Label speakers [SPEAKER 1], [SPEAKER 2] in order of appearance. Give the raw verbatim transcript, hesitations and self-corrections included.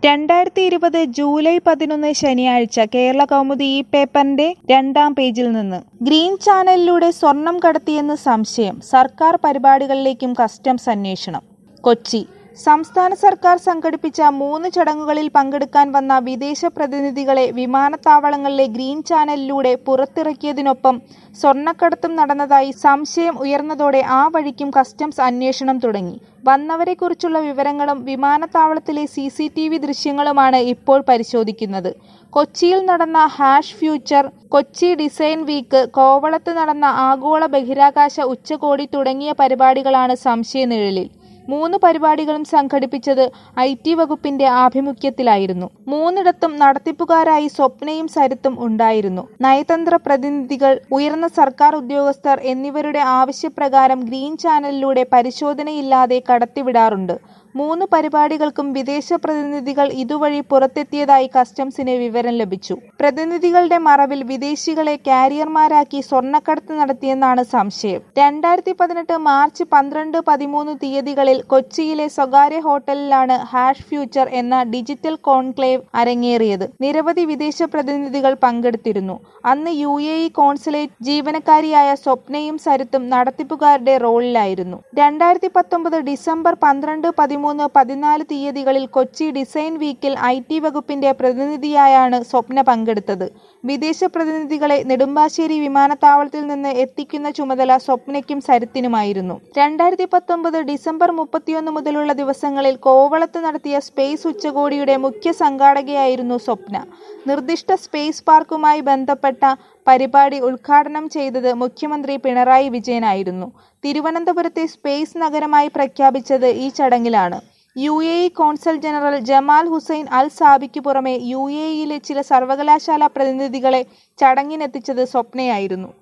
[SPEAKER 1] രണ്ടായിരത്തി ഇരുപത് ജൂലൈ പതിനൊന്ന് ശനിയാഴ്ച കേരളകൗമുദി ഈ പേപ്പറിന്റെ രണ്ടാം പേജിൽ നിന്ന് ഗ്രീൻ ചാനലിലൂടെ സ്വർണം കടത്തിയെന്ന് സംശയം. സർക്കാർ പരിപാടികളിലേക്കും കസ്റ്റംസ് അന്വേഷണം. കൊച്ചി സംസ്ഥാന സർക്കാർ സംഘടിപ്പിച്ച മൂന്ന് ചടങ്ങുകളിൽ പങ്കെടുക്കാൻ വന്ന വിദേശ പ്രതിനിധികളെ വിമാനത്താവളങ്ങളിലെ ഗ്രീൻ ചാനലിലൂടെ പുറത്തിറക്കിയതിനൊപ്പം സ്വർണ്ണക്കടത്തും നടന്നതായി സംശയം ഉയർന്നതോടെ ആ വഴിക്കും കസ്റ്റംസ് അന്വേഷണം തുടങ്ങി. വന്നവരെക്കുറിച്ചുള്ള വിവരങ്ങളും വിമാനത്താവളത്തിലെ സി സി ടി വി ദൃശ്യങ്ങളുമാണ് ഇപ്പോൾ പരിശോധിക്കുന്നത്. കൊച്ചിയിൽ നടന്ന hash future, Kochi design week, കോവളത്ത് നടന്ന ആഗോള ബഹിരാകാശ ഉച്ചകോടി തുടങ്ങിയ പരിപാടികളാണ് സംശയനിഴലിൽ. മൂന്ന് പരിപാടികളും സംഘടിപ്പിച്ചത് ഐ ടി വകുപ്പിന്റെ ആഭിമുഖ്യത്തിലായിരുന്നു. മൂന്നിടത്തും നടത്തിപ്പുകാരായി സ്വപ്നയും സരിത്തും ഉണ്ടായിരുന്നു. നയതന്ത്ര പ്രതിനിധികൾ, ഉയർന്ന സർക്കാർ ഉദ്യോഗസ്ഥർ എന്നിവരുടെ ആവശ്യപ്രകാരം ഗ്രീൻ ചാനലിലൂടെ പരിശോധനയില്ലാതെ കടത്തിവിടാറുണ്ട്. മൂന്ന് പരിപാടികൾക്കും വിദേശ പ്രതിനിധികൾ ഇതുവഴി പുറത്തെത്തിയതായി കസ്റ്റംസിന് വിവരം ലഭിച്ചു. പ്രതിനിധികളുടെ മറവിൽ വിദേശികളെ കാരിയർമാരാക്കി സ്വർണ്ണക്കടത്ത് നടത്തിയെന്നാണ് സംശയം. രണ്ടായിരത്തി പതിനെട്ട് മാർച്ച് പന്ത്രണ്ട് പതിമൂന്ന് തീയതികളിൽ കൊച്ചിയിലെ സ്വകാര്യ ഹോട്ടലിലാണ് ഹാഷ് ഫ്യൂച്ചർ എന്ന ഡിജിറ്റൽ കോൺക്ലേവ് അരങ്ങേറിയത്. നിരവധി വിദേശ പ്രതിനിധികൾ പങ്കെടുത്തിരുന്നു. അന്ന് യു എ ഇ കോൺസുലേറ്റ് ജീവനക്കാരിയായ സ്വപ്നയും സരിത്തും നടത്തിപ്പുകാരുടെ റോളിലായിരുന്നു. രണ്ടായിരത്തി പത്തൊമ്പത് ഡിസംബർ പന്ത്രണ്ട് പതിമൂന്ന് പതിനാല് തീയതികളിൽ കൊച്ചി ഡിസൈൻ വീക്കിൽ ഐ ടി വകുപ്പിന്റെ പ്രതിനിധിയായാണ് സ്വപ്ന പങ്കെടുത്തത്. വിദേശ പ്രതിനിധികളെ നെടുമ്പാശ്ശേരി വിമാനത്താവളത്തിൽ നിന്ന് എത്തിക്കുന്ന ചുമതല സ്വപ്നയ്ക്കും സരിത്തിനുമായിരുന്നു. രണ്ടായിരത്തി പത്തൊമ്പത് ഡിസംബർ മുപ്പത്തിയൊന്ന് മുതലുള്ള ദിവസങ്ങളിൽ കോവളത്ത് നടത്തിയ സ്പേസ് ഉച്ചകോടിയുടെ മുഖ്യ സംഘാടകയായിരുന്നു സ്വപ്ന. നിർദ്ദിഷ്ട സ്പേസ് പാർക്കുമായി ബന്ധപ്പെട്ട പരിപാടി ഉദ്ഘാടനം ചെയ്തത് മുഖ്യമന്ത്രി പിണറായി വിജയനായിരുന്നു. തിരുവനന്തപുരത്തെ സ്പേസ് നഗരമായി പ്രഖ്യാപിച്ചത് ഈ ചടങ്ങിലാണ്. U A E consul general Jamal Hussain Al സാബിക്ക് പുറമെ യു എ ഇയിലെ ചില സർവകലാശാല പ്രതിനിധികളെ ചടങ്ങിനെത്തിച്ചത് സ്വപ്നയായിരുന്നു.